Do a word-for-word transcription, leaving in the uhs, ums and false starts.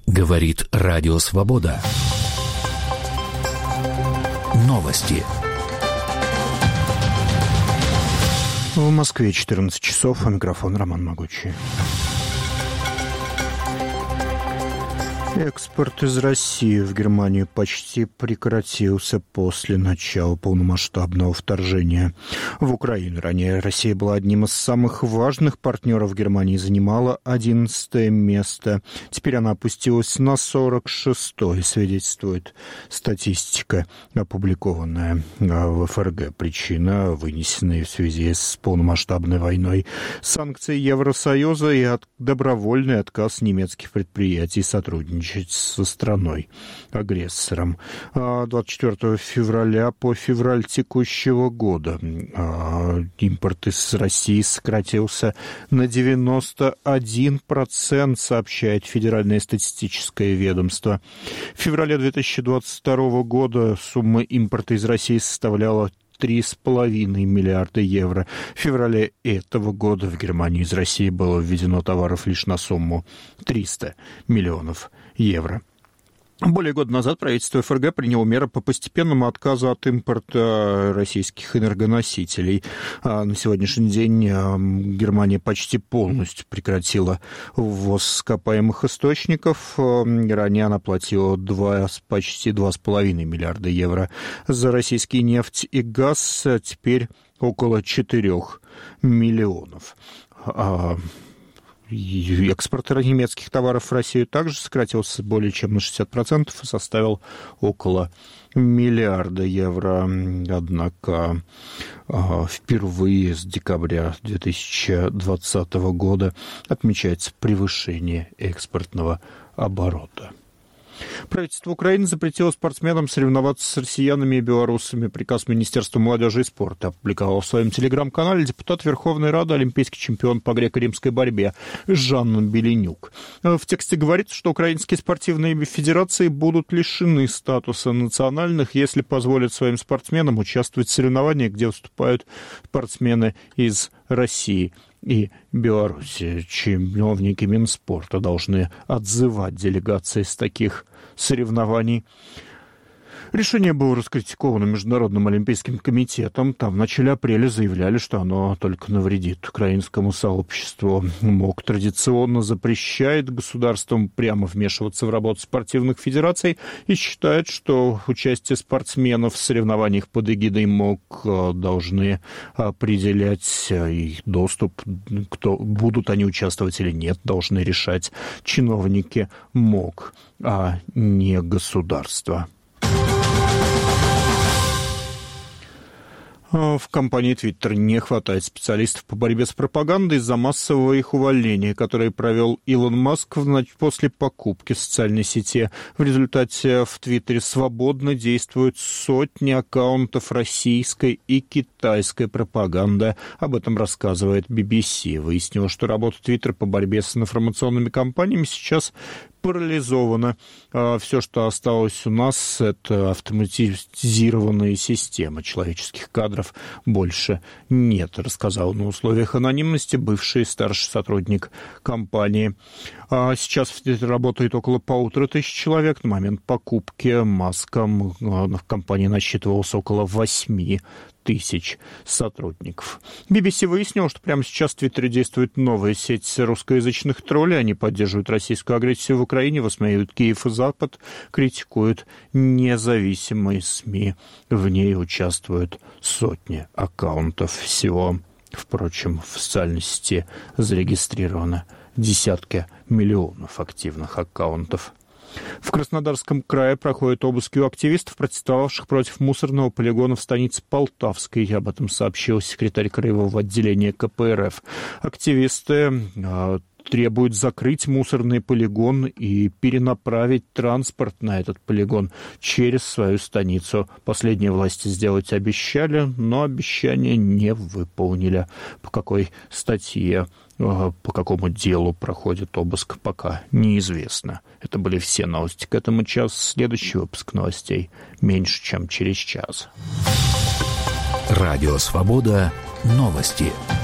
Говорит Радио Свобода. Новости. В Москве четырнадцать часов, а микрофон Роман Могучий. Экспорт из России в Германию почти прекратился после начала полномасштабного вторжения в Украину. Ранее Россия была одним из самых важных партнеров Германии и занимала одиннадцатое место. Теперь она опустилась на сорок шестое, свидетельствует статистика, опубликованная в эф эр гэ. Причина, вынесенная в связи с полномасштабной войной, санкции Евросоюза и от добровольный отказ немецких предприятий сотрудничать со страной-агрессором. двадцать четвёртого февраля по февраль текущего года импорт из России сократился на девяносто один процент, сообщает Федеральное статистическое ведомство. В феврале две тысячи двадцать второго года сумма импорта из России составляла три с половиной миллиарда евро. В феврале этого года в Германию из России было ввезено товаров лишь на сумму триста миллионов евро. Более года назад правительство эф эр гэ приняло меры по постепенному отказу от импорта российских энергоносителей. На сегодняшний день Германия почти полностью прекратила ввоз ископаемых источников. Ранее она платила два, почти два с половиной миллиарда евро за российский нефть и газ, а теперь около четырех миллионов. Экспорт немецких товаров в Россию также сократился более чем на шестьдесят процентов и составил около миллиарда евро. Однако впервые с декабря две тысячи двадцатого года отмечается превышение экспортного оборота. Правительство Украины запретило спортсменам соревноваться с россиянами и белорусами. Приказ Министерства молодежи и спорта опубликовал в своем телеграм-канале депутат Верховной Рады, олимпийский чемпион по греко-римской борьбе Жан Беленюк. В тексте говорится, что украинские спортивные федерации будут лишены статуса национальных, если позволят своим спортсменам участвовать в соревнованиях, где выступают спортсмены из России и Беларуси. Чиновники Минспорта должны отзывать делегации с таких соревнований. Решение было раскритиковано Международным олимпийским комитетом. Там в начале апреля заявляли, что оно только навредит украинскому сообществу. МОК традиционно запрещает государствам прямо вмешиваться в работу спортивных федераций и считает, что участие спортсменов в соревнованиях под эгидой МОК должны определять их доступ, кто, будут они участвовать или нет, должны решать чиновники МОК, а не государство. В компании Twitter не хватает специалистов по борьбе с пропагандой из-за массового их увольнения, которое провел Илон Маск после покупки социальной сети. В результате в Твиттере свободно действуют сотни аккаунтов российской и китайской пропаганды. Об этом рассказывает би би си. Выяснилось, что работа Твиттера по борьбе с информационными кампаниями сейчас парализовано. Все, что осталось у нас, это автоматизированные системы. Человеческих кадров больше нет, рассказал на условиях анонимности бывший старший сотрудник компании. Сейчас в Твиттере работает около полутора тысяч человек. На момент покупки Маска в компании насчитывалось около восьми тысяч сотрудников. би би си выяснил, что прямо сейчас в Твиттере действует новая сеть русскоязычных троллей. Они поддерживают российскую агрессию в Украине, высмеивают Киев и Запад, критикуют независимые СМИ. В ней участвуют сотни аккаунтов всего. Впрочем, в социальной сети зарегистрировано десятки миллионов активных аккаунтов. В Краснодарском крае проходят обыски у активистов, протестовавших против мусорного полигона в станице Полтавской. Об этом сообщил секретарь краевого отделения ка пэ эр эф. Активисты э, требуют закрыть мусорный полигон и перенаправить транспорт на этот полигон через свою станицу. Последние власти сделать обещали, но обещания не выполнили. По какой статье, по какому делу проходит обыск, пока неизвестно. Это были все новости к этому часу. Следующий выпуск новостей меньше, чем через час. Радио «Свобода». Новости.